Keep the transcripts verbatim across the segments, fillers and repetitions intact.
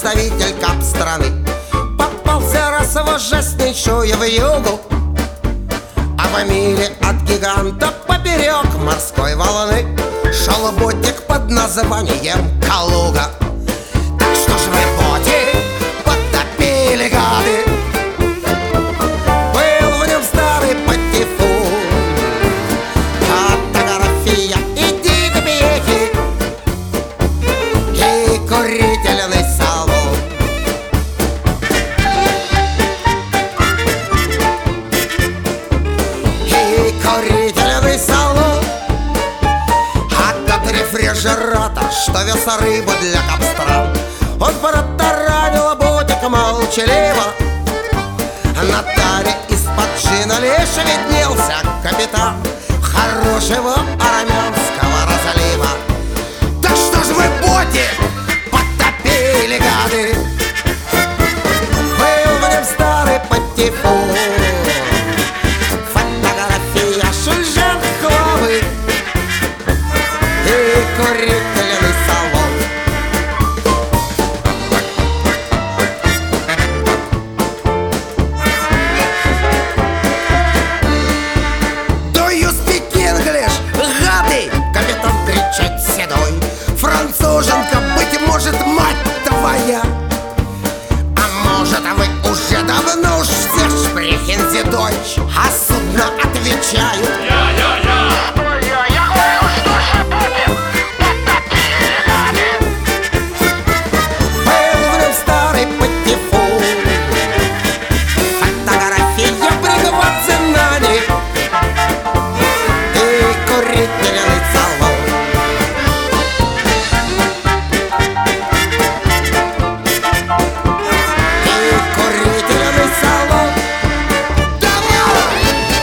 представитель кап-страны. Попался раз в ужаснейшую вьюгу, а в мире от гиганта поперек морской волны шел ботик под названием Калуга. Так что ж вы, ботик, потопили, гады? Был в нем старый патефон, фотография и дикбехи, и курительный салон. И курительный салон. А тот рефрижератор, что вез рыбу для капстран, он протаранил ботик молчаливо. На таре из-под джина лишь виднелся капитан хорошего армянского разлива. Так что ж вы, ботик, потопили, гады? Был в нем старый патефон, фотография Шульжан Хлавы и курительный салон. Do you speak English, гады? Капитан кричит седой. Француженка, быть может, мать твоя. А может, вы уже давно уж все шпрехензе дочь, а судно отвечают: был в нем старый патефон, фотография прихват ценани и курительный салон. И курительный салон. Давай!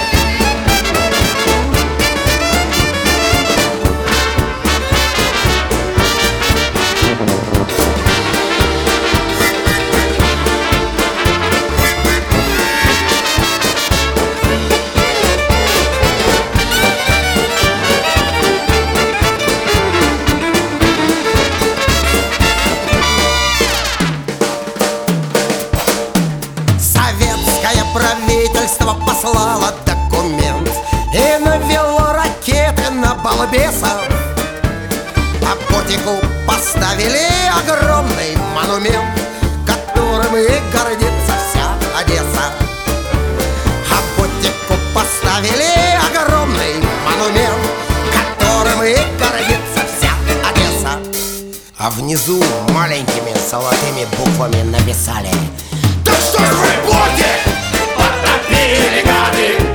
Советское правительство послало документ и навело ракеты на балбесов, а ботику поставили огромный монумент, которым и гордится вся Одесса. А ботику поставили огромный монумент, которым и гордится вся Одесса. А внизу маленькими золотыми буквами написали: так что ж вы, ботик, потопили, гады?